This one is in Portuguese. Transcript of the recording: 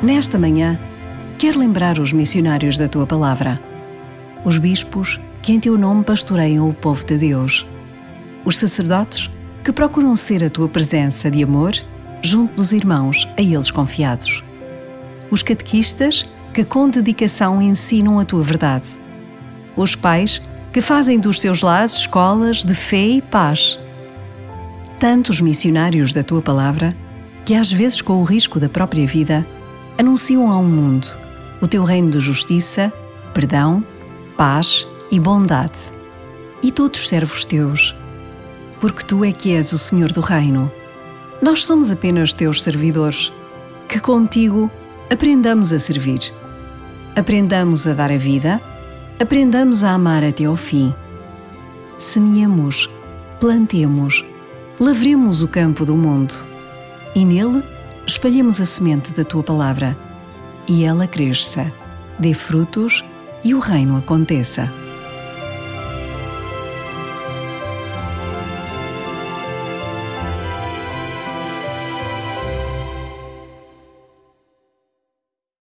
Nesta manhã, quero lembrar os missionários da Tua Palavra, os bispos que em Teu nome pastoreiam o povo de Deus, os sacerdotes que procuram ser a Tua presença de amor junto dos irmãos a eles confiados, os catequistas que com dedicação ensinam a Tua verdade, os pais que fazem dos seus lares escolas de fé e paz. Tantos missionários da Tua Palavra que às vezes com o risco da própria vida anunciam ao mundo o Teu reino de justiça, perdão, paz e bondade. E todos servos Teus, porque Tu é que és o Senhor do reino. Nós somos apenas Teus servidores, que contigo aprendamos a servir. Aprendamos a dar a vida, aprendamos a amar até ao fim. Semeemos, plantemos, lavremos o campo do mundo e nele espalhemos a semente da Tua Palavra e ela cresça, dê frutos e o reino aconteça.